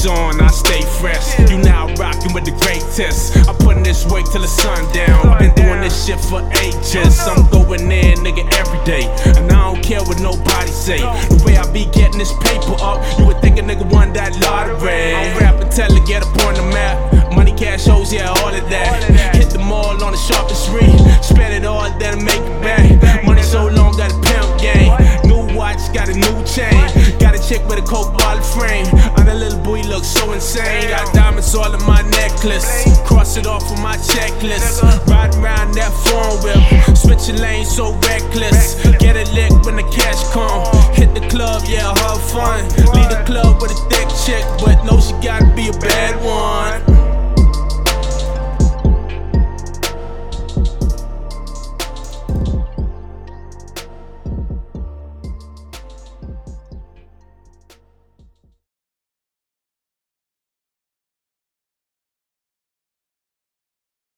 ice on, I stay fresh. You now rockin' with the greatest. I put in this work till the sun down. Been doing this shit for ages. I'm going in, nigga, every day, and I don't care what nobody say. The way I be getting this paper up, you would think a nigga won that lottery. I'm rapping till I get up on the map. Money, cash, hoes, yeah, all of that. Hit the mall on the sharpest street. Spend it all, then make it back. Money so long, got a pimp game. New watch, got a new chain. Got a chick with a coke bottle frame. And a little boy looks so insane. Got diamonds all in my necklace. Cross it off on my checklist. Riding around that phone whip. Switching lanes so reckless.